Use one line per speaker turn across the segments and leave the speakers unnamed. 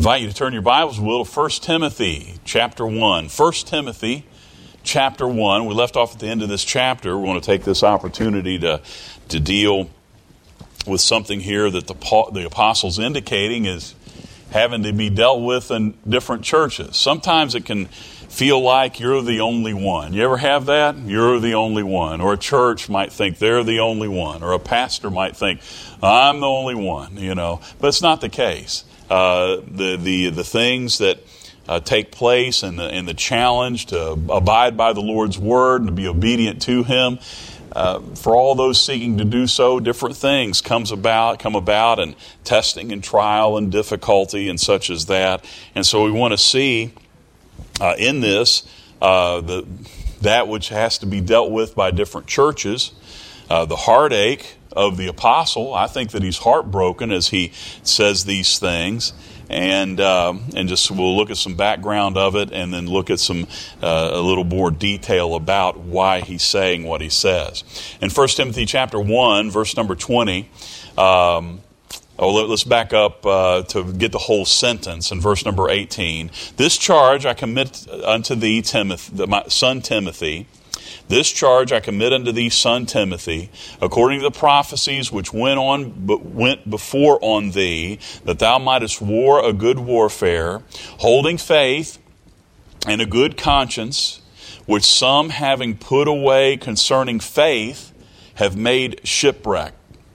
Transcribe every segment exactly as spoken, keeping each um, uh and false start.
invite you to turn your Bibles, will, to First Timothy chapter one. First Timothy chapter one. We left off at the end of this chapter. We want to take this opportunity to, to deal with something here that the, the apostle's indicating is having to be dealt with in different churches. Sometimes it can feel like you're the only one. You ever have that? You're the only one. Or a church might think they're the only one. Or a pastor might think, I'm the only one, you know. But it's not the case. Uh, the, the, the things that uh, take place and the, and the challenge to abide by the Lord's word and to be obedient to Him, uh, for all those seeking to do so, different things comes about, come about, and testing and trial and difficulty and such as that. And so we want to see Uh, in this, uh, the, that which has to be dealt with by different churches, uh, the heartache of the apostle. I think that he's heartbroken as he says these things, and um, and just we'll look at some background of it, and then look at some uh, a little more detail about why he's saying what he says. In First Timothy chapter one, verse number twenty. Um, Oh, let's back up uh, to get the whole sentence in verse number eighteen. This charge I commit unto thee, Timothy, my son Timothy. This charge I commit unto thee, son Timothy, according to the prophecies which went on, but went before on thee, that thou mightest war a good warfare, holding faith and a good conscience, which some, having put away concerning faith, have made shipwreck.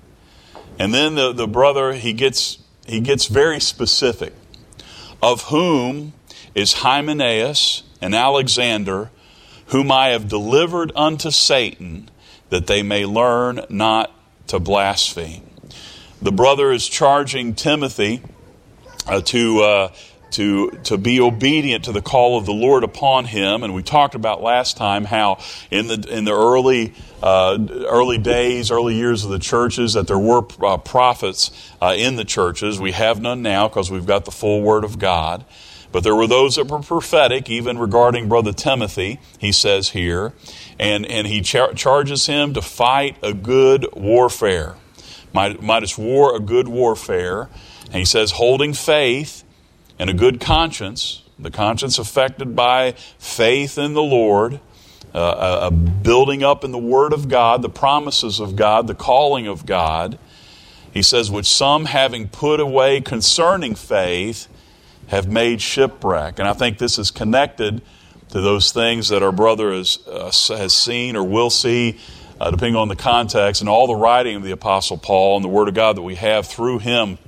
And then the, the brother, he gets he gets very specific. Of whom is Hymenaeus and Alexander, whom I have delivered unto Satan, that they may learn not to blaspheme. The brother is charging Timothy uh, to uh, to to be obedient to the call of the Lord upon him. And we talked about last time how in the in the early uh, early days, early years of the churches, that there were uh, prophets uh, in the churches. We have none now because we've got the full Word of God. But there were those that were prophetic, even regarding Brother Timothy, he says here. And, and he char- charges him to fight a good warfare. Might, might as war a good warfare. And he says, holding faith and a good conscience, the conscience affected by faith in the Lord, uh, a, a building up in the Word of God, the promises of God, the calling of God. He says, which some, having put away concerning faith, have made shipwreck. And I think this is connected to those things that our brother has, uh, has seen or will see, uh, depending on the context, and all the writing of the Apostle Paul and the Word of God that we have through him.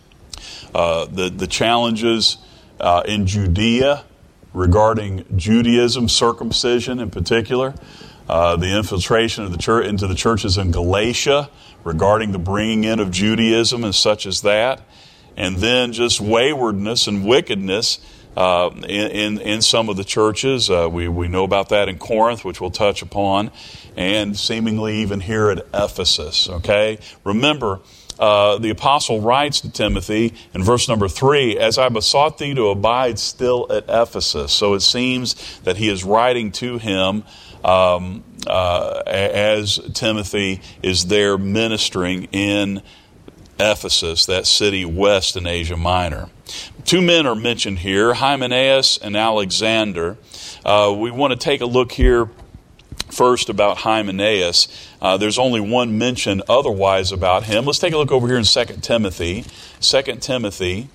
Uh, the, the challenges uh, in Judea regarding Judaism, circumcision in particular, uh, the infiltration of the church into the churches in Galatia regarding the bringing in of Judaism and such as that, and then just waywardness and wickedness uh, in, in in some of the churches. Uh, we we know about that in Corinth, which we'll touch upon, and seemingly even here at Ephesus. Okay, remember. Uh, the apostle writes to Timothy in verse number three, as I besought thee to abide still at Ephesus. So it seems that he is writing to him um, uh, as Timothy is there ministering in Ephesus, that city west in Asia Minor. Two men are mentioned here, Hymenaeus and Alexander. Uh, we want to take a look here first about Hymenaeus. Uh, there's only one mention otherwise about him. Let's take a look over here in Second Timothy. Second Timothy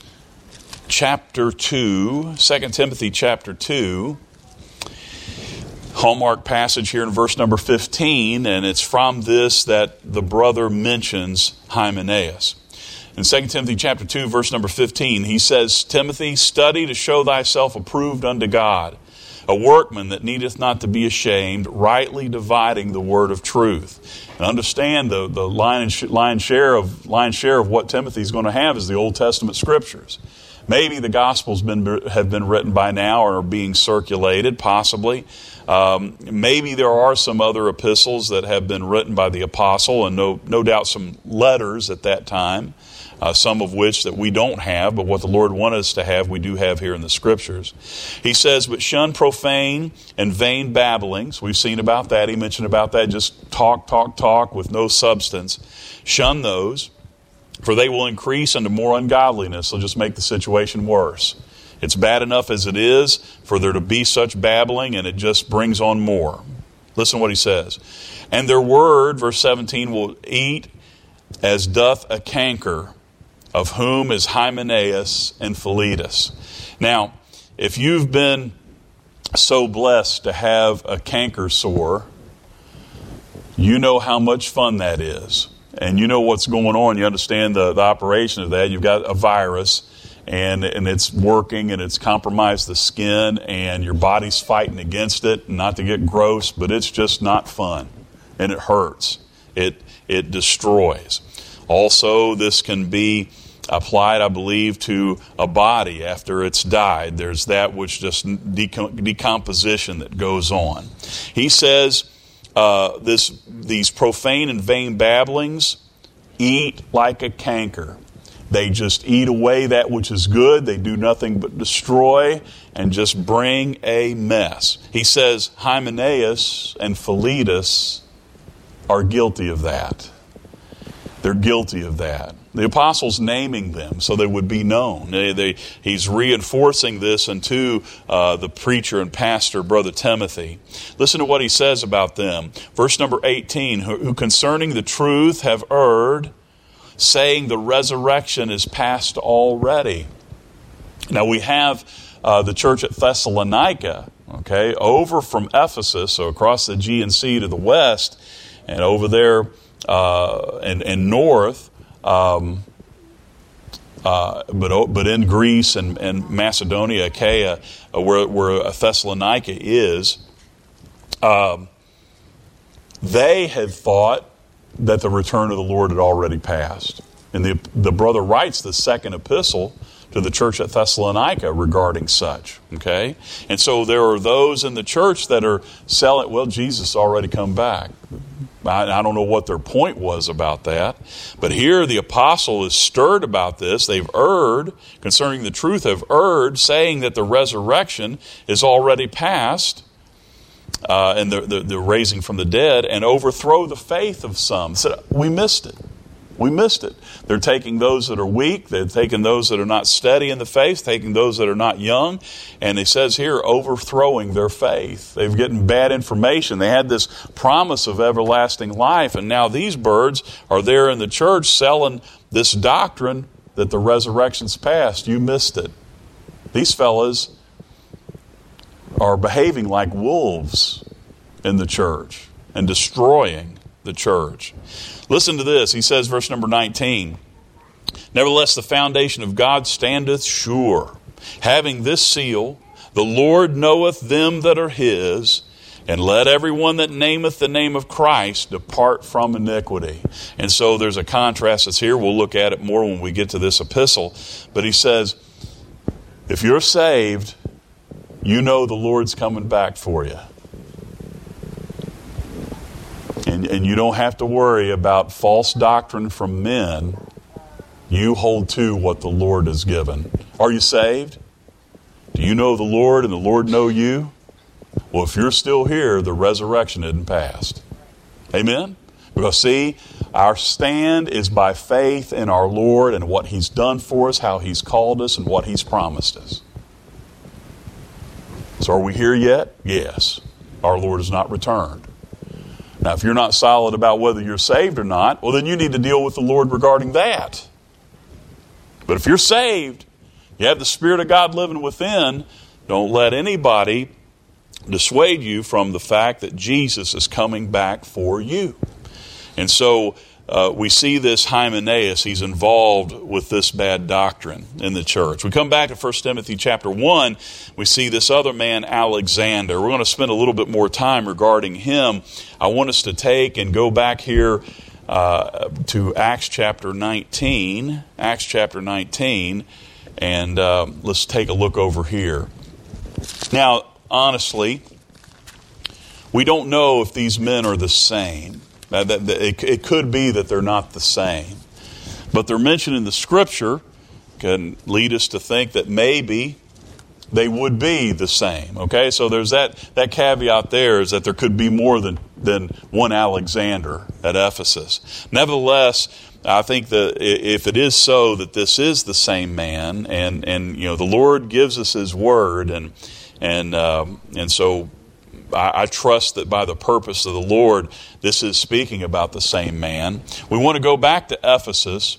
chapter two. Second Timothy chapter two. Hallmark passage here in verse number fifteen, and it's from this that the brother mentions Hymenaeus. In Second Timothy chapter two, verse number fifteen, he says, Timothy, study to show thyself approved unto God, a workman that needeth not to be ashamed, rightly dividing the word of truth. And understand the, the lion lion share of lion share of what Timothy's going to have is the Old Testament scriptures. Maybe the Gospels been, have been written by now or are being circulated, possibly. Um, maybe there are some other epistles that have been written by the apostle, and no, no doubt some letters at that time. Uh, some of which that we don't have, but what the Lord wanted us to have, we do have here in the Scriptures. He says, but shun profane and vain babblings. We've seen about that. He mentioned about that. Just talk, talk, talk with no substance. Shun those. For they will increase into more ungodliness. They'll just make the situation worse. It's bad enough as it is for there to be such babbling, and it just brings on more. Listen to what he says. And their word, verse seventeen, will eat as doth a canker, of whom is Hymenaeus and Philetus. Now, if you've been so blessed to have a canker sore, you know how much fun that is. And you know what's going on. You understand the, the operation of that. You've got a virus, and, and it's working, and it's compromised the skin, and your body's fighting against it. Not to get gross, but it's just not fun. And it hurts. It, it destroys. Also, this can be applied, I believe, to a body after it's died. There's that which just decom- decomposition that goes on. He says, Uh, this these profane and vain babblings eat like a canker. They just eat away that which is good. They do nothing but destroy and just bring a mess. He says Hymenaeus and Philetus are guilty of that. They're guilty of that. The apostle's naming them so they would be known. They, they, he's reinforcing this unto uh, the preacher and pastor, Brother Timothy. Listen to what he says about them. Verse number eighteen, who, who concerning the truth have erred, saying the resurrection is past already. Now we have uh, the church at Thessalonica, okay, over from Ephesus, so across the Aegean Sea to the west, and over there uh, and, and north, Um, uh, but but in Greece and, and Macedonia, Achaia, uh, where, where Thessalonica is, um, they had thought that the return of the Lord had already passed. And the, the brother writes the second epistle to the church at Thessalonica regarding such. Okay? And so there are those in the church that are selling, well, Jesus already come back. I don't know what their point was about that. But here the apostle is stirred about this. They've erred concerning the truth, have erred, saying that the resurrection is already past, uh, and the, the, the raising from the dead, and overthrow the faith of some. So we missed it. We missed it. They're taking those that are weak. They're taking those that are not steady in the faith, taking those that are not young. And it says here, overthrowing their faith. They've getting bad information. They had this promise of everlasting life. And now these birds are there in the church selling this doctrine that the resurrection's past. You missed it. These fellas are behaving like wolves in the church and destroying the church. Listen to this. He says, verse number nineteen, nevertheless, the foundation of God standeth sure, having this seal, the Lord knoweth them that are his, and let everyone that nameth the name of Christ depart from iniquity. And so there's a contrast that's here. We'll look at it more when we get to this epistle. But he says, if you're saved, you know the Lord's coming back for you. And, and you don't have to worry about false doctrine from men. You hold to what the Lord has given. Are you saved? Do you know the Lord and the Lord know you? Well, if you're still here, the resurrection isn't past. Amen? Because see, our stand is by faith in our Lord and what He's done for us, how He's called us, and what He's promised us. So are we here yet? Yes. Our Lord has not returned. Now, if you're not solid about whether you're saved or not, well, then you need to deal with the Lord regarding that. But if you're saved, you have the Spirit of God living within, don't let anybody dissuade you from the fact that Jesus is coming back for you. And so uh, we see this Hymenaeus, he's involved with this bad doctrine in the church. We come back to First Timothy chapter one, we see this other man, Alexander. We're going to spend a little bit more time regarding him. I want us to take and go back here uh, to Acts chapter nineteen. Acts chapter nineteen, and uh, let's take a look over here. Now, honestly, we don't know if these men are the same. Uh, that, that it, it could be that they're not the same. But they're mentioned in the Scripture can lead us to think that maybe they would be the same. Okay, so there's that, that caveat there is that there could be more than, than one Alexander at Ephesus. Nevertheless, I think that if it is so that this is the same man, and, and you know the Lord gives us His word, and and um, and so I, I trust that by the purpose of the Lord, this is speaking about the same man. We want to go back to Ephesus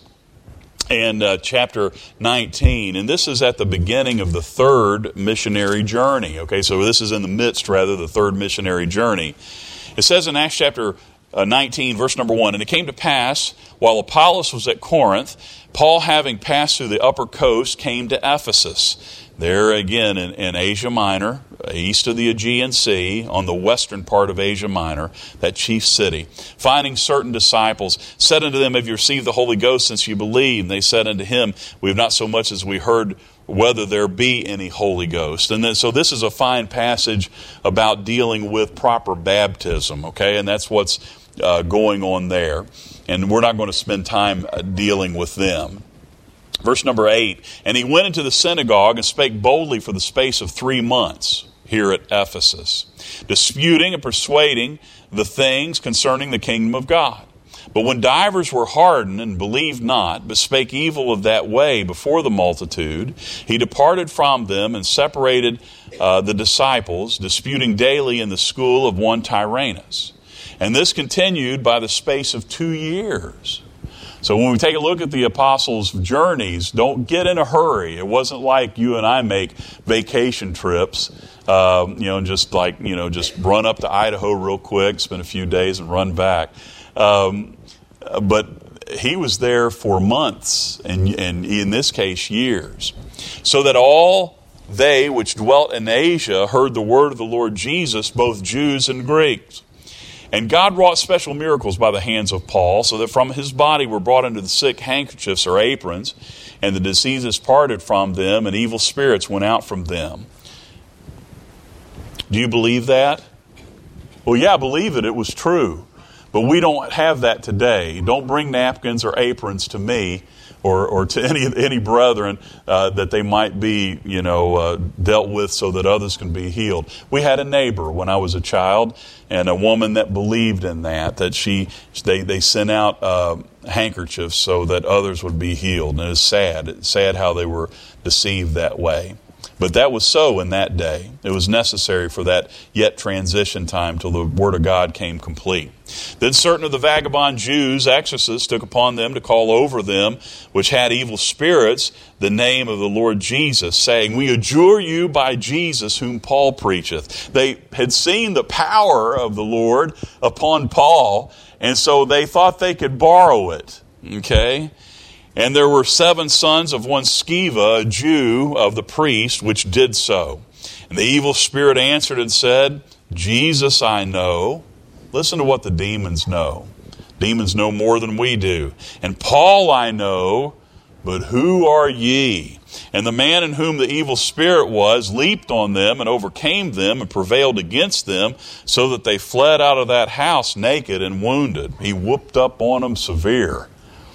and uh, chapter nineteen, and this is at the beginning of the third missionary journey. Okay, so this is in the midst, rather, the third missionary journey. It says in Acts chapter Uh, nineteen, verse number one, and it came to pass, while Apollos was at Corinth, Paul, having passed through the upper coast, came to Ephesus. There again in, in Asia Minor, east of the Aegean Sea, on the western part of Asia Minor, that chief city. Finding certain disciples, said unto them, Have you received the Holy Ghost since you believe? And they said unto him, We have not so much as we heard whether there be any Holy Ghost. And then, so this is a fine passage about dealing with proper baptism, okay? And that's what's uh, going on there. And we're not going to spend time uh, dealing with them. Verse number eight, and he went into the synagogue and spake boldly for the space of three months here at Ephesus, disputing and persuading the things concerning the kingdom of God. But when divers were hardened and believed not, but spake evil of that way before the multitude, he departed from them and separated uh, the disciples, disputing daily in the school of one Tyrannus. And this continued by the space of two years. So when we take a look at the apostles' journeys, don't get in a hurry. It wasn't like you and I make vacation trips, um, you know, and just like, you know, just run up to Idaho real quick, spend a few days and run back. Um, but he was there for months, and, and in this case, years. So that all they which dwelt in Asia heard the word of the Lord Jesus, both Jews and Greeks. And God wrought special miracles by the hands of Paul, so that from his body were brought unto the sick handkerchiefs or aprons, and the diseases parted from them, and evil spirits went out from them. Do you believe that? Well, yeah, I believe it. It was true. But we don't have that today. Don't bring napkins or aprons to me or, or to any any brethren uh, that they might be, you know, uh, dealt with so that others can be healed. We had a neighbor when I was a child, and a woman that believed in that, that she they, they sent out uh, handkerchiefs so that others would be healed. And it's sad. It's sad how they were deceived that way. But that was so in that day. It was necessary for that yet transition time till the Word of God came complete. Then certain of the vagabond Jews, exorcists, took upon them to call over them which had evil spirits the name of the Lord Jesus, saying, We adjure you by Jesus whom Paul preacheth. They had seen the power of the Lord upon Paul, and so they thought they could borrow it. Okay? And there were seven sons of one Sceva, a Jew of the priest, which did so. And the evil spirit answered and said, Jesus I know. Listen to what the demons know. Demons know more than we do. And Paul I know, but who are ye? And the man in whom the evil spirit was leaped on them and overcame them and prevailed against them, so that they fled out of that house naked and wounded. He whooped up on them severe.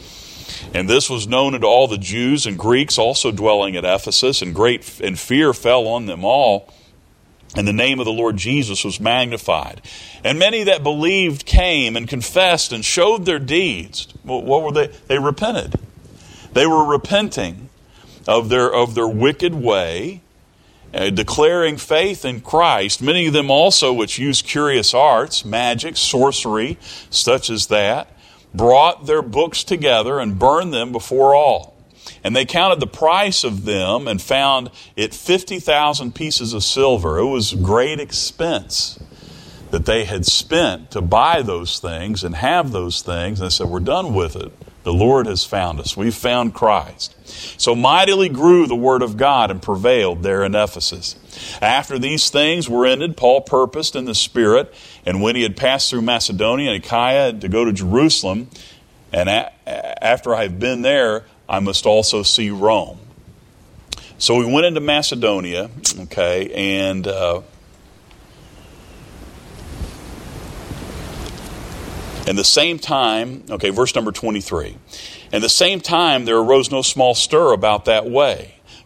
And this was known unto all the Jews and Greeks also dwelling at Ephesus, and great and fear fell on them all. And the name of the Lord Jesus was magnified. And many that believed came and confessed and showed their deeds. What were they? They repented. They were repenting of their of their wicked way, uh, declaring faith in Christ. Many of them also which used curious arts, magic, sorcery, such as that, brought their books together and burned them before all. And they counted the price of them and found it fifty thousand pieces of silver. It was great expense that they had spent to buy those things and have those things. And they said, we're done with it. The Lord has found us. We've found Christ. So mightily grew the word of God and prevailed there in Ephesus. After these things were ended, Paul purposed in the Spirit, and when he had passed through Macedonia and Achaia, to go to Jerusalem, and a- after I have been there, I must also see Rome. So we went into Macedonia, okay, and uh, and the same time, okay, verse number twenty-three. And the same time there arose no small stir about that way.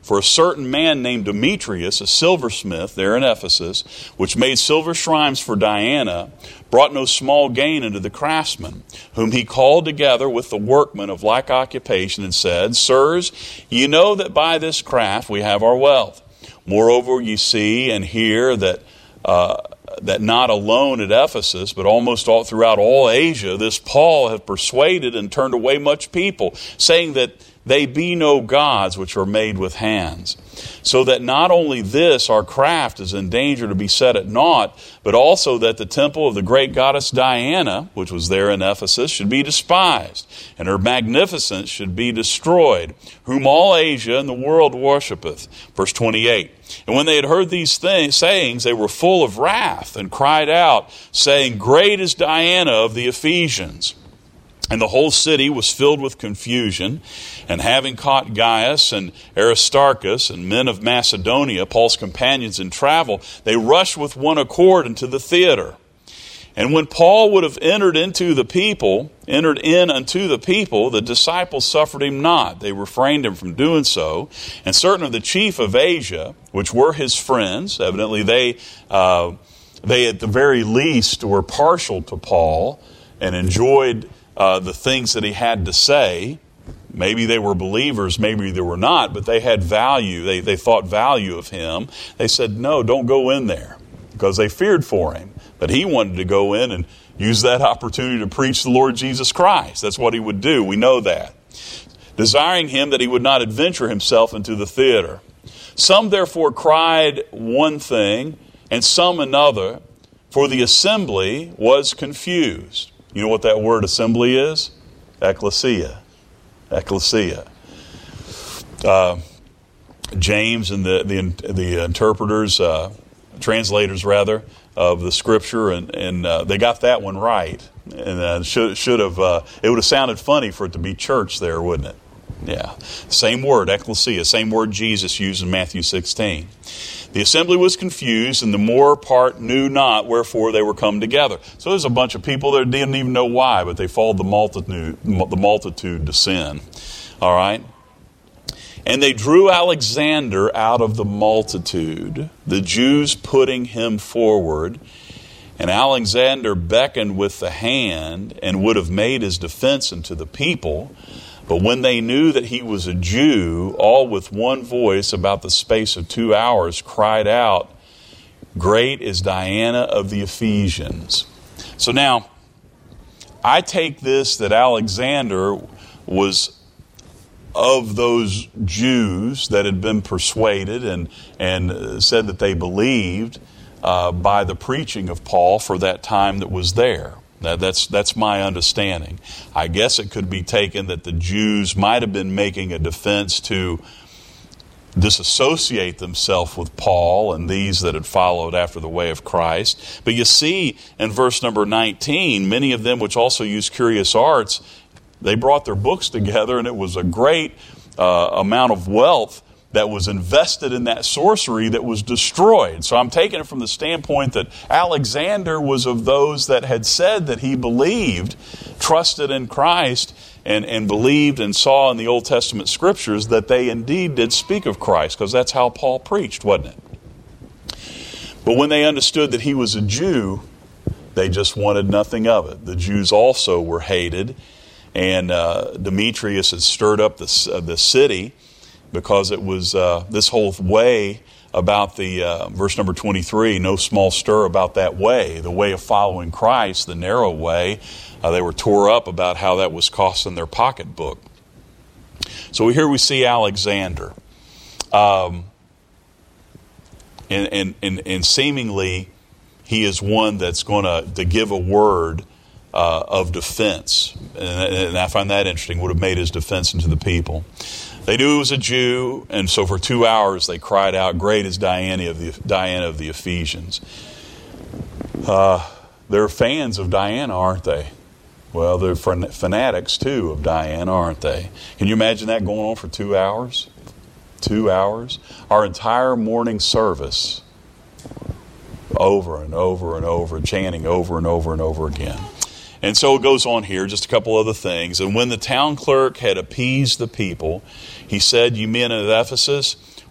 For a certain man named Demetrius, a silversmith there in Ephesus, which made silver shrines for Diana, brought no small gain unto the craftsmen, whom he called together with the workmen of like occupation, and said, Sirs, ye know that by this craft we have our wealth. Moreover, ye see and hear that uh, that not alone at Ephesus, but almost all throughout all Asia, this Paul hath persuaded and turned away much people, saying that they be no gods which are made with hands. So that not only this, our craft is in danger to be set at naught, but also that the temple of the great goddess Diana, which was there in Ephesus, should be despised, and her magnificence should be destroyed, whom all Asia and the world worshipeth. Verse twenty-eight. And when they had heard these things, sayings, they were full of wrath, and cried out, saying, Great is Diana of the Ephesians. And the whole city was filled with confusion. And having caught Gaius and Aristarchus and men of Macedonia, Paul's companions in travel, they rushed with one accord into the theater. And when Paul would have entered into the people, entered in unto the people, the disciples suffered him not. They refrained him from doing so. And certain of the chief of Asia, which were his friends, evidently they, uh, they at the very least were partial to Paul and enjoyed Uh, the things that he had to say. Maybe they were believers, maybe they were not, but they had value. They, they thought value of him. They said, no, don't go in there, because they feared for him. But he wanted to go in and use that opportunity to preach the Lord Jesus Christ. That's what he would do. We know that. Desiring him that he would not adventure himself into the theater. Some therefore cried one thing, and some another, for the assembly was confused. You know what that word assembly is? Ecclesia. Ecclesia. Uh, James and the the, the interpreters, uh, translators rather, of the Scripture, and, and uh, they got that one right. And uh, should should have. Uh, it would have sounded funny for it to be church there, wouldn't it? Yeah. Same word, ecclesia. Same word Jesus used in Matthew sixteen. The assembly was confused, and the more part knew not wherefore they were come together. So there's a bunch of people that didn't even know why, but they followed the multitude, the multitude to sin. All right? And they drew Alexander out of the multitude, the Jews putting him forward. And Alexander beckoned with the hand and would have made his defense unto the people. But when they knew that he was a Jew, all with one voice about the space of two hours cried out, Great is Diana of the Ephesians. So now, I take this that Alexander was of those Jews that had been persuaded and, and said that they believed uh, by the preaching of Paul for that time that was there. Now, that's that's my understanding. I guess it could be taken that the Jews might have been making a defense to disassociate themselves with Paul and these that had followed after the way of Christ. But you see in verse number nineteen, many of them which also use curious arts, they brought their books together, and it was a great uh, amount of wealth that was invested in that sorcery that was destroyed. So I'm taking it from the standpoint that Alexander was of those that had said that he believed, trusted in Christ, and, and believed and saw in the Old Testament Scriptures that they indeed did speak of Christ, because that's how Paul preached, wasn't it? But when they understood that he was a Jew, they just wanted nothing of it. The Jews also were hated, and uh, Demetrius had stirred up the, uh, the city, because it was uh, this whole way about the, uh, verse number twenty-three, no small stir about that way, the way of following Christ, the narrow way. Uh, they were tore up about how that was costing their pocketbook. So here we see Alexander. Um, and, and, and, and seemingly he is one that's going to to give a word uh, of defense. And, and I find that interesting, would have made his defense unto the people. They knew he was a Jew, and so for two hours they cried out, Great is Diana of the, Diana of the Ephesians. Uh, they're fans of Diana, aren't they? Well, they're fanatics, too, of Diana, aren't they? Can you imagine that going on for two hours? Two hours? Our entire morning service, over and over and over, chanting over and over and over again. And so it goes on here, just a couple other things. And when the town clerk had appeased the people, he said, Ye men of Ephesus,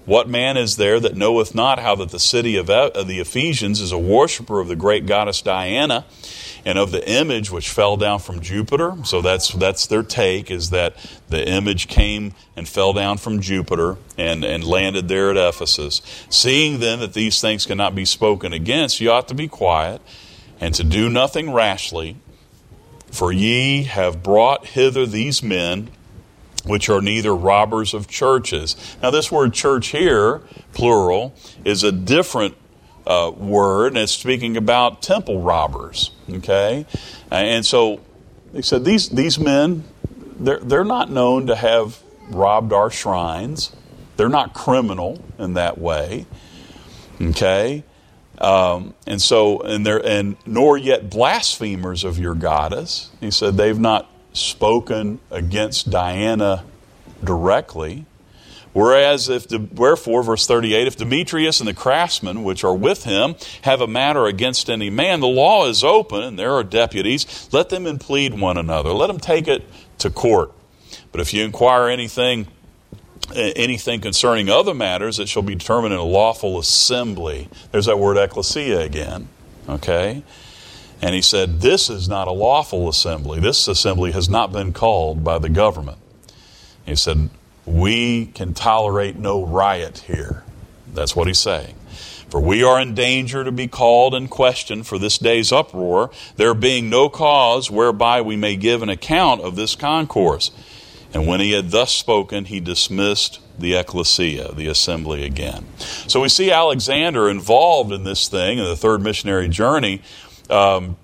What man is there that knoweth not how that the city of the Ephesians is a worshiper of the great goddess Diana, and of the image which fell down from Jupiter? So that's that's their take, is that the image came and fell down from Jupiter and, and landed there at Ephesus. Seeing then that these things cannot be spoken against, ye ought to be quiet, and to do nothing rashly. For ye have brought hither these men, which are neither robbers of churches. Now this word church here, plural, is a different uh, word, and it's speaking about temple robbers. Okay? And so they said these these men, they're, they're not known to have robbed our shrines. They're not criminal in that way. Okay? Um, and so, and they're, and nor yet blasphemers of your goddess. He said they've not spoken against Diana directly. Whereas if the, wherefore, verse thirty-eight, if Demetrius and the craftsmen which are with him have a matter against any man, the law is open, and there are deputies. Let them implead one another. Let them take it to court. But if you inquire anything anything concerning other matters, it shall be determined in a lawful assembly. There's that word ecclesia again. Okay? And he said, this is not a lawful assembly. This assembly has not been called by the government. He said, we can tolerate no riot here. That's what he's saying. For we are in danger to be called and questioned for this day's uproar, there being no cause whereby we may give an account of this concourse. And when he had thus spoken, he dismissed the ecclesia, the assembly again. So we see Alexander involved in this thing, in the third missionary journey, um,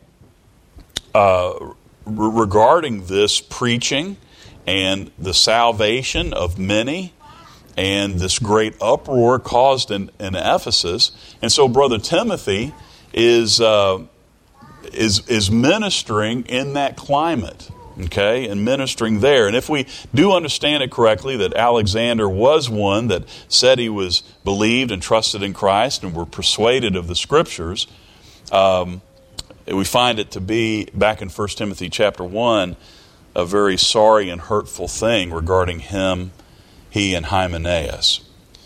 uh, re- regarding this preaching and the salvation of many and this great uproar caused in, in Ephesus. And so Brother Timothy is, uh, is, is ministering in that climate. Okay, and ministering there. And if we do understand it correctly, that Alexander was one that said he was believed and trusted in Christ and were persuaded of the Scriptures, um, we find it to be, back in First Timothy chapter one, a very sorry and hurtful thing regarding him, he and Hymenaeus.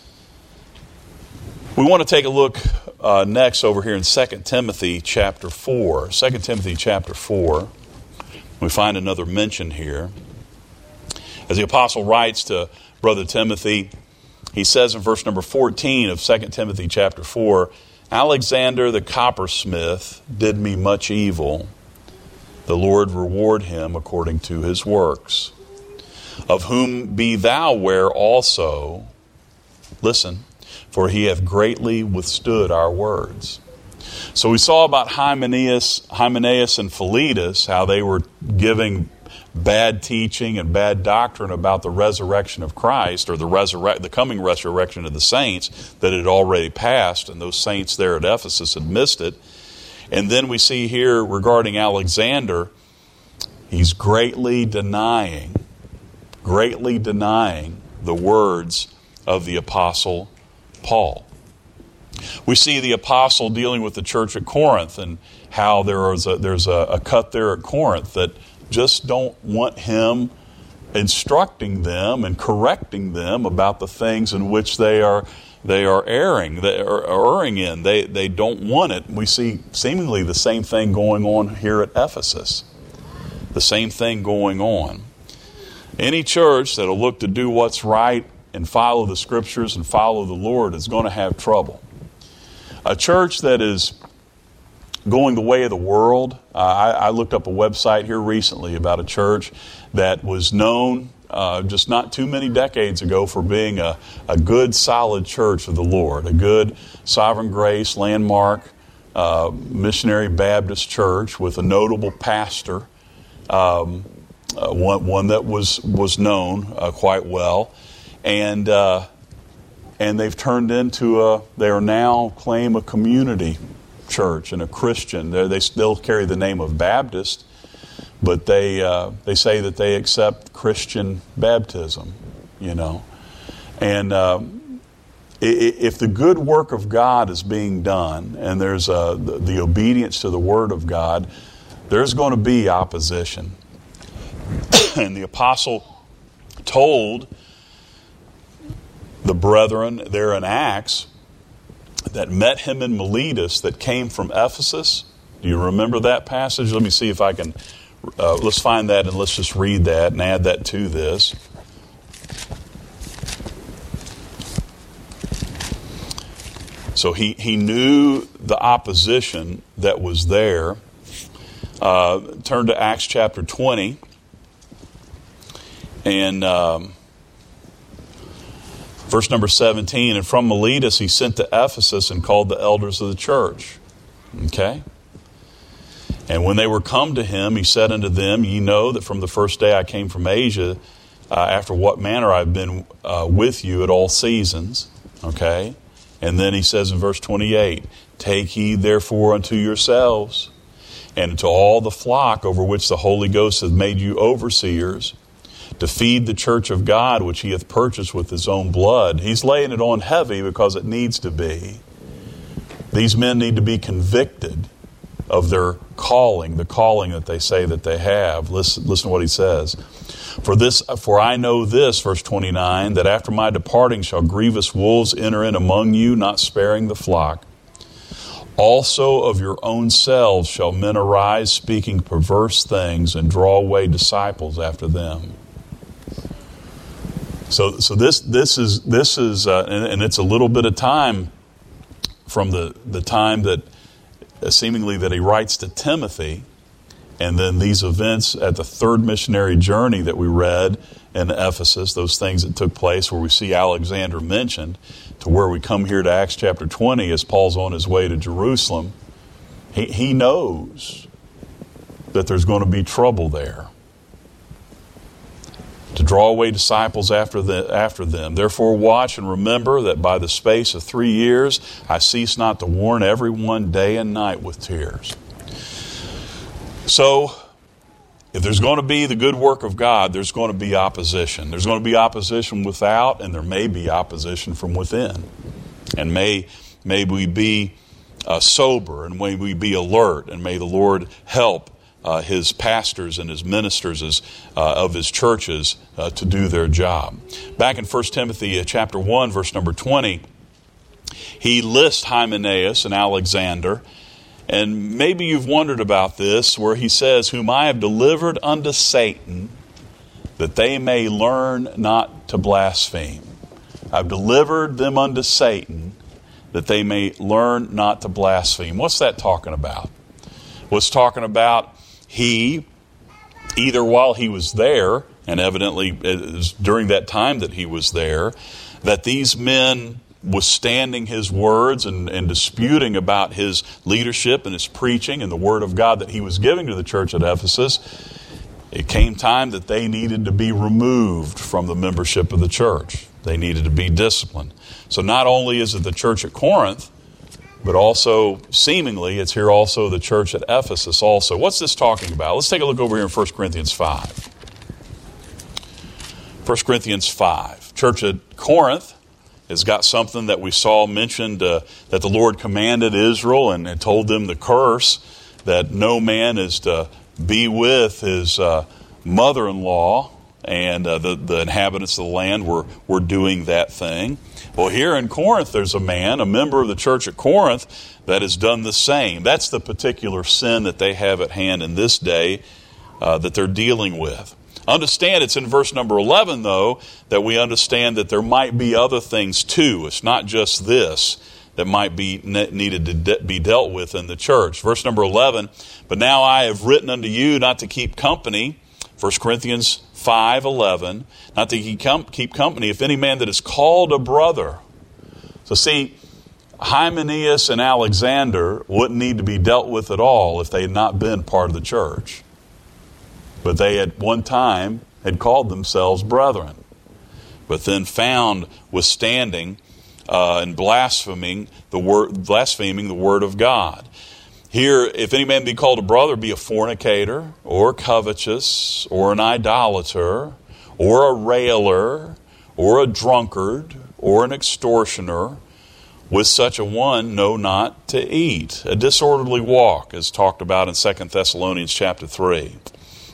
We want to take a look uh, next over here in Second Timothy chapter four. Second Timothy chapter four. We find another mention here. As the apostle writes to Brother Timothy, he says in verse number fourteen of Second Timothy chapter four, Alexander the coppersmith did me much evil. The Lord reward him according to his works. Of whom be thou ware also, listen, for he hath greatly withstood our words. So we saw about Hymenaeus, Hymenaeus and Philetus, how they were giving bad teaching and bad doctrine about the resurrection of Christ, or the resurre- the coming resurrection of the saints that had already passed, and those saints there at Ephesus had missed it. And then we see here regarding Alexander, he's greatly denying, greatly denying the words of the Apostle Paul. We see the apostle dealing with the church at Corinth and how there is a, there's a, a cut there at Corinth that just don't want him instructing them and correcting them about the things in which they are they are erring, they are erring in. They they don't want it. We see seemingly the same thing going on here at Ephesus. The same thing going on. Any church that will look to do what's right and follow the Scriptures and follow the Lord is going to have trouble. A church that is going the way of the world. Uh, I, I looked up a website here recently about a church that was known uh, just not too many decades ago for being a, a good, solid church of the Lord, a good Sovereign Grace landmark uh, missionary Baptist church with a notable pastor, um, uh, one, one that was was known uh, quite well, and. Uh, And they've turned into a, they are now claim a community church and a Christian. They're, they still carry the name of Baptist, but they uh, they say that they accept Christian baptism, you know. And um, if the good work of God is being done and there's a, the, the obedience to the Word of God, there's going to be opposition. And the apostle told the brethren there in Acts that met him in Miletus that came from Ephesus. Do you remember that passage? Let me see if I can, uh, let's find that and let's just read that and add that to this. So he, he knew the opposition that was there. Uh, turn to Acts chapter twenty. And um, verse number seventeen, and from Miletus he sent to Ephesus and called the elders of the church. Okay? And when they were come to him, he said unto them, Ye know that from the first day I came from Asia, uh, after what manner I've been uh, with you at all seasons. Okay? And then he says in verse twenty-eight, Take heed therefore unto yourselves, and to all the flock over which the Holy Ghost hath made you overseers, to feed the church of God, which he hath purchased with his own blood. He's laying it on heavy because it needs to be. These men need to be convicted of their calling, the calling that they say that they have. Listen, listen to what he says. For this, for I know this, verse twenty-nine, that after my departing shall grievous wolves enter in among you, not sparing the flock. Also of your own selves shall men arise, speaking perverse things, and draw away disciples after them. So, so this this is this is, uh, and, and it's a little bit of time from the the time that uh, seemingly that he writes to Timothy, and then these events at the third missionary journey that we read in Ephesus, those things that took place where we see Alexander mentioned, to where we come here to Acts chapter twenty as Paul's on his way to Jerusalem. He, he knows that there's going to be trouble there. To draw away disciples after, the, after them. Therefore watch and remember that by the space of three years I cease not to warn everyone day and night with tears. So, if there's going to be the good work of God, there's going to be opposition. There's going to be opposition without, and there may be opposition from within. And may, may we be uh, sober, and may we be alert, and may the Lord help uh, his pastors and his ministers as, uh, of his churches uh, to do their job. Back in First Timothy chapter one, verse number twenty, he lists Hymenaeus and Alexander. And maybe you've wondered about this, where he says, Whom I have delivered unto Satan, that they may learn not to blaspheme. I've delivered them unto Satan, that they may learn not to blaspheme. What's that talking about? Well, it's talking about he, either while he was there, and evidently it was during that time that he was there, that these men withstanding his words and, and disputing about his leadership and his preaching and the word of God that he was giving to the church at Ephesus, it came time that they needed to be removed from the membership of the church. They needed to be disciplined. So not only is it the church at Corinth, but also, seemingly, it's here also the church at Ephesus also. What's this talking about? Let's take a look over here in First Corinthians five. First Corinthians five. Church at Corinth has got something that we saw mentioned uh, that the Lord commanded Israel and, and told them the curse that no man is to be with his uh, mother-in-law, and uh, the, the inhabitants of the land were, were doing that thing. Well, here in Corinth, there's a man, a member of the church at Corinth, that has done the same. That's the particular sin that they have at hand in this day uh, that they're dealing with. Understand it's in verse number eleven, though, that we understand that there might be other things too. It's not just this that might be needed to de- be dealt with in the church. Verse number eleven, But now I have written unto you not to keep company, First Corinthians five eleven, not to keep, com- keep company if any man that is called a brother. So see, Hymenaeus and Alexander wouldn't need to be dealt with at all if they had not been part of the church. But they at one time had called themselves brethren, but then found withstanding uh, and blaspheming the word, blaspheming the word of God. Here, if any man be called a brother, be a fornicator, or covetous, or an idolater, or a railer, or a drunkard, or an extortioner, with such a one know not to eat. A disorderly walk is talked about in Second Thessalonians chapter three.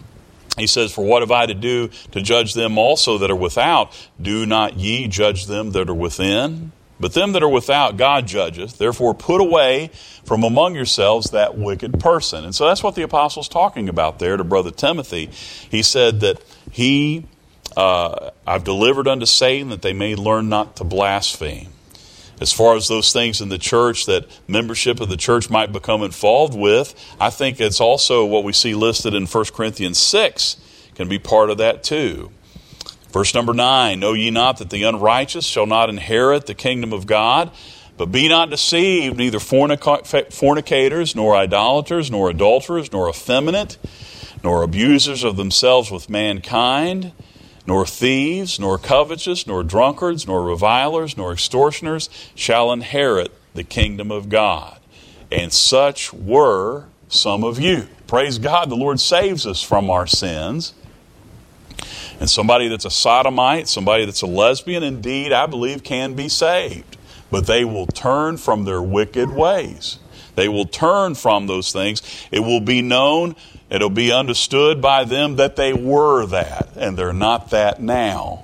He says, for what have I to do to judge them also that are without? Do not ye judge them that are within? But them that are without God judgeth. Therefore put away from among yourselves that wicked person. And so that's what the apostle's talking about there to Brother Timothy. He said that he, uh, I've delivered unto Satan that they may learn not to blaspheme. As far as those things in the church that membership of the church might become involved with, I think it's also what we see listed in First Corinthians six can be part of that too. Verse number nine, know ye not that the unrighteous shall not inherit the kingdom of God? But be not deceived, neither fornic- fornicators, nor idolaters, nor adulterers, nor effeminate, nor abusers of themselves with mankind, nor thieves, nor covetous, nor drunkards, nor revilers, nor extortioners shall inherit the kingdom of God. And such were some of you. Praise God, the Lord saves us from our sins. And somebody that's a sodomite, somebody that's a lesbian, indeed, I believe, can be saved. But they will turn from their wicked ways. They will turn from those things. It will be known, it'll be understood by them that they were that, and they're not that now.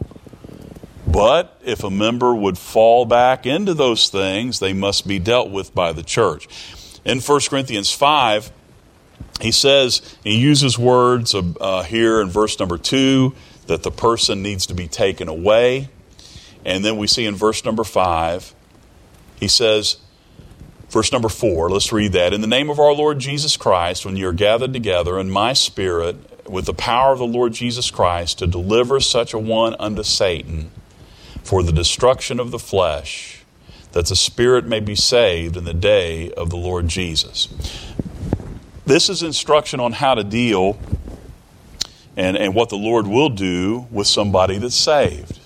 But if a member would fall back into those things, they must be dealt with by the church. In First Corinthians five, he says, he uses words uh, here in verse number two, that the person needs to be taken away. And then we see in verse number five, he says, verse number four, let's read that. In the name of our Lord Jesus Christ, when you are gathered together in my spirit, with the power of the Lord Jesus Christ, to deliver such a one unto Satan for the destruction of the flesh, that the spirit may be saved in the day of the Lord Jesus. This is instruction on how to deal And, and what the Lord will do with somebody that's saved.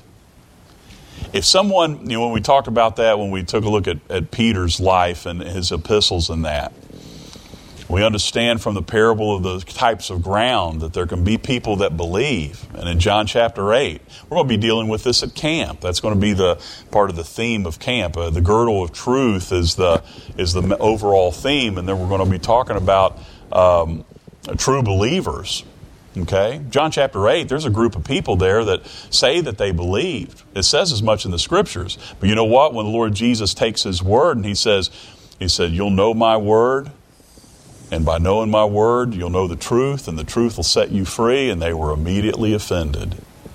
If someone, you know, when we talked about that, when we took a look at, at Peter's life and his epistles and that, we understand from the parable of the types of ground that there can be people that believe. And in John chapter eight, we're going to be dealing with this at camp. That's going to be the part of the theme of camp. Uh, the girdle of truth is the is the overall theme. And then we're going to be talking about um, true believers. Okay, John chapter eight, there's a group of people there that say that they believed. It says as much in the scriptures. But you know what? When the Lord Jesus takes his word and he says, he said, you'll know my word. And by knowing my word, you'll know the truth, and the truth will set you free. And they were immediately offended.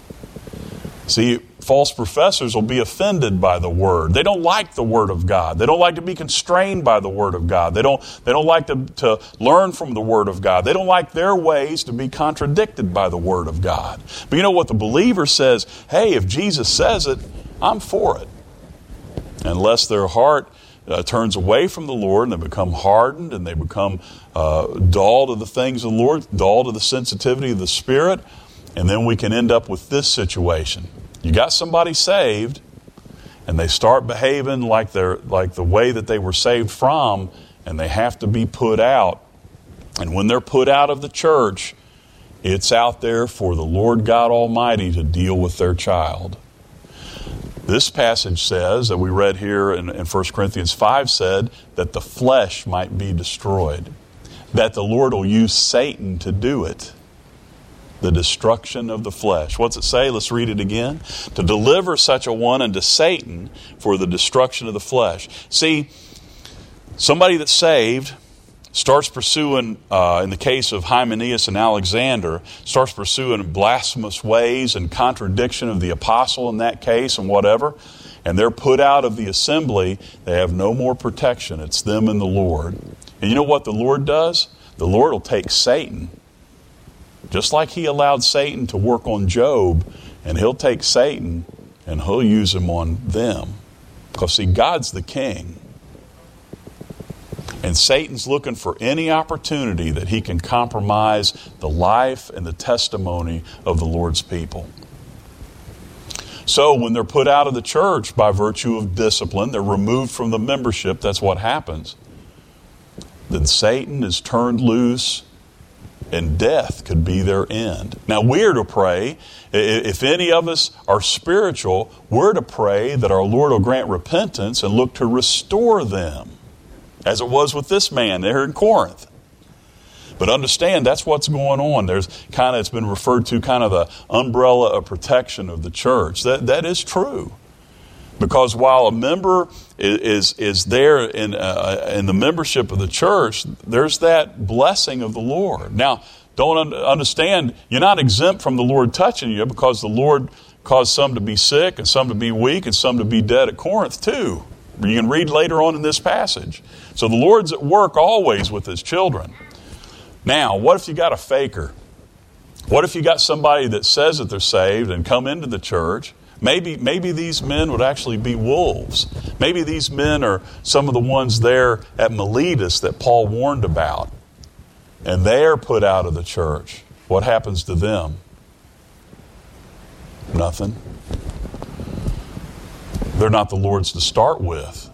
See, false professors will be offended by the word. They don't like the word of God. They don't like to be constrained by the word of God. They don't, they don't like to, to learn from the word of God. They don't like their ways to be contradicted by the word of God. But you know what? The believer says, hey, if Jesus says it, I'm for it. Unless their heart uh, turns away from the Lord and they become hardened and they become uh, dull to the things of the Lord, dull to the sensitivity of the Spirit, and then we can end up with this situation. You got somebody saved, and they start behaving like they're like the way that they were saved from, and they have to be put out. And when they're put out of the church, it's out there for the Lord God Almighty to deal with their child. This passage says, that we read here in, in First Corinthians five, said that the flesh might be destroyed, that the Lord will use Satan to do it. The destruction of the flesh. What's it say? Let's read it again. To deliver such a one unto Satan for the destruction of the flesh. See, somebody that's saved starts pursuing, uh, in the case of Hymenaeus and Alexander, starts pursuing blasphemous ways and contradiction of the apostle in that case and whatever, and they're put out of the assembly. They have no more protection. It's them and the Lord. And you know what the Lord does? The Lord will take Satan, just like he allowed Satan to work on Job, and he'll take Satan and he'll use him on them. Because see, God's the king. And Satan's looking for any opportunity that he can compromise the life and the testimony of the Lord's people. So when they're put out of the church by virtue of discipline, they're removed from the membership, that's what happens. Then Satan is turned loose, and death could be their end. Now we're to pray, if any of us are spiritual, we're to pray that our Lord will grant repentance and look to restore them, as it was with this man there in Corinth. But understand, that's what's going on. There's kind of, it's been referred to kind of the umbrella of protection of the church. That that is true. Because while a member is is, is there in uh, in the membership of the church, there's that blessing of the Lord. Now, don't un- understand, you're not exempt from the Lord touching you, because the Lord caused some to be sick and some to be weak and some to be dead at Corinth too. You can read later on in this passage. So the Lord's at work always with His children. Now, what if you got a faker? What if you got somebody that says that they're saved and come into the church? Maybe maybe these men would actually be wolves. Maybe these men are some of the ones there at Miletus that Paul warned about. And they're put out of the church. What happens to them? Nothing. They're not the Lord's to start with.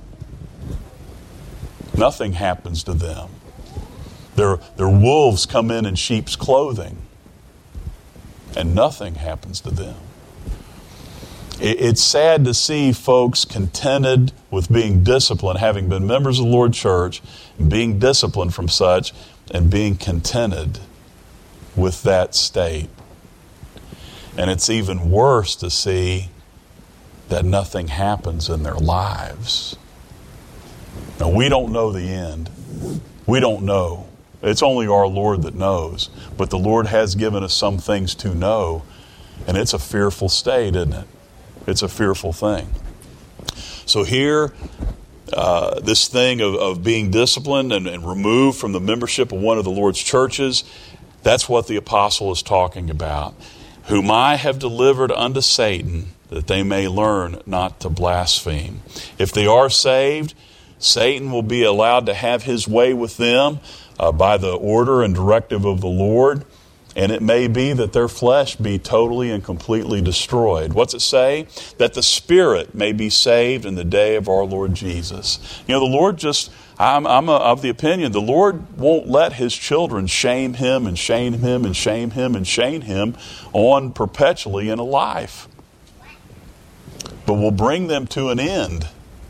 Nothing happens to them. Their, their wolves come in in sheep's clothing, and nothing happens to them. It, it's sad to see folks contented with being disciplined, having been members of the Lord's church, and being disciplined from such, and being contented with that state. And it's even worse to see that nothing happens in their lives. Now, we don't know the end. We don't know. It's only our Lord that knows. But the Lord has given us some things to know. And it's a fearful state, isn't it? It's a fearful thing. So here, uh, this thing of, of being disciplined and, and removed from the membership of one of the Lord's churches, that's what the apostle is talking about. Whom I have delivered unto Satan, that they may learn not to blaspheme. If they are saved, Satan will be allowed to have his way with them uh, by the order and directive of the Lord. And it may be that their flesh be totally and completely destroyed. What's it say? That the spirit may be saved in the day of our Lord Jesus. You know, the Lord just, I'm, I'm a, of the opinion, the Lord won't let His children shame Him and shame Him and shame Him and shame Him on perpetually in a life. But will bring them to an end.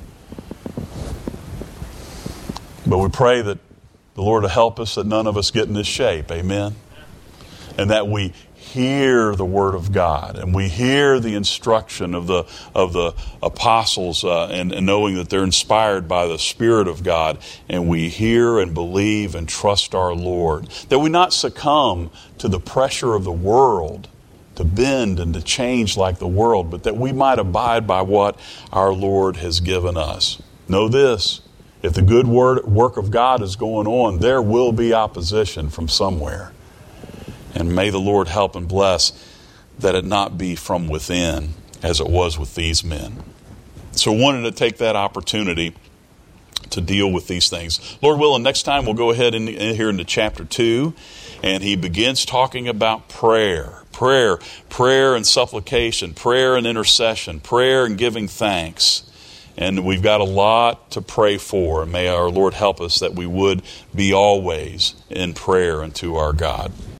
But we pray that the Lord will help us, that none of us get in this shape. Amen. And that we hear the Word of God, and we hear the instruction of the of the apostles, uh, and, and knowing that they're inspired by the Spirit of God, and we hear and believe and trust our Lord. That we not succumb to the pressure of the world, to bend and to change like the world, but that we might abide by what our Lord has given us. Know this, if the good word, work of God is going on, there will be opposition from somewhere. And may the Lord help and bless that it not be from within as it was with these men. So I wanted to take that opportunity to deal with these things. Lord willing, next time we'll go ahead and in here into chapter two, and he begins talking about prayer. Prayer, prayer and supplication, prayer and intercession, prayer and giving thanks. And we've got a lot to pray for. And may our Lord help us that we would be always in prayer unto our God.